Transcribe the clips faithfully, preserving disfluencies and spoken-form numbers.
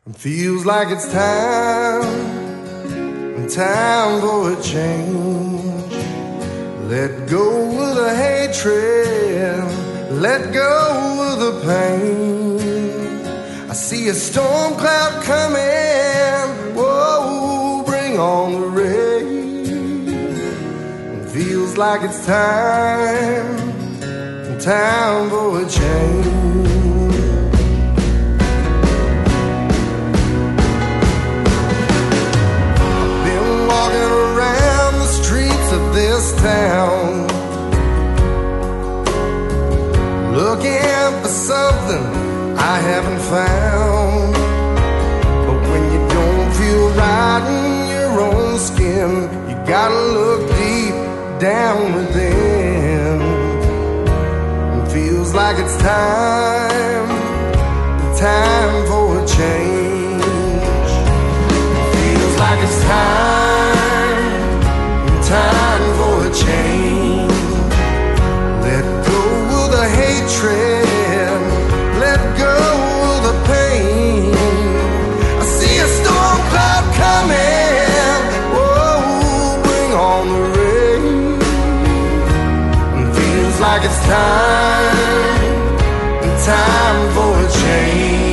Feels like it's time, time for a change. Let go of the hatred, let go of the pain. I see a storm cloud coming, whoa, bring on the rain. It feels like it's time, time for a change. This town, looking for something I haven't found. But when you don't feel right in your own skin, you gotta look deep down within. It feels like it's time, time for a change. It feels like it's time, time for a change. Let go of the hatred, let go of the pain. I see a storm cloud coming, whoa, bring on the rain. It feels like it's time, time for a change.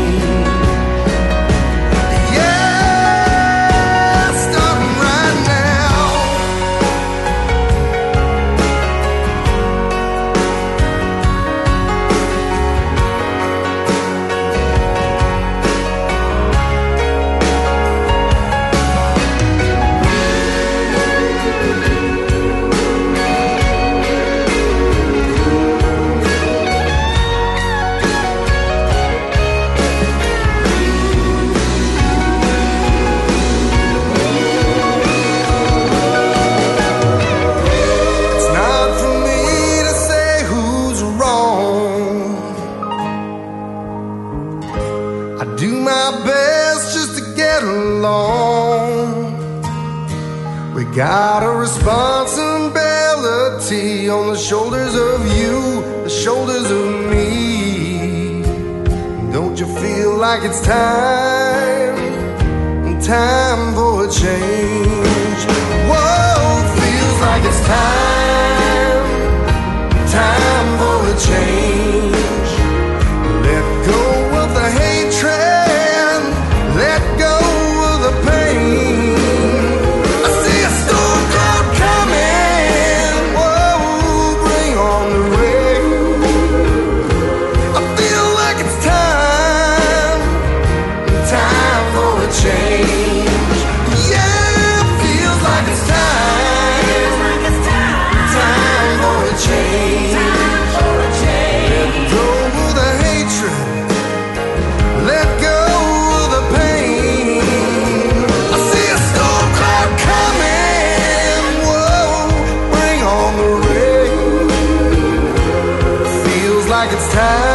I do my best just to get along. We got a responsibility on the shoulders of you, the shoulders of me. Don't you feel like it's time, time for a change? Whoa, feels like it's time, time for a change. Let go of the hatred, let go of the pain. I see a storm cloud coming, whoa, bring on the rain. I feel like it's time, time for a change. Yeah, it feels like it's time, time for a change. Let go of the hatred, let go of the pain. I see a storm cloud coming, whoa, bring on the rain. Feels like it's time.